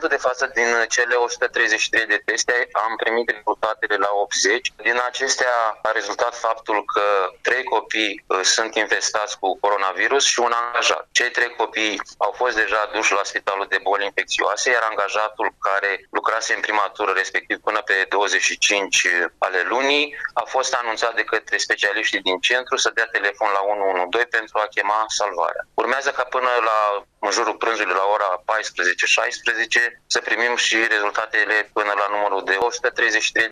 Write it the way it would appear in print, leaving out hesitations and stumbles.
momentul de față, din cele 133 de teste, am primit rezultatele la 80. Din acestea a rezultat faptul că 3 copii sunt infestați cu coronavirus și un angajat. Cei 3 copii au fost deja duși la Spitalul de Boli Infecțioase, iar angajatul care lucrase în prima tură, respectiv până pe 25 ale lunii, a fost anunțat de către specialiștii din centru să dea telefon la 112 pentru a chema salvarea. Urmează ca până în jurul prânzului, la ora 14-16, să primim și rezultatele până la numărul de 133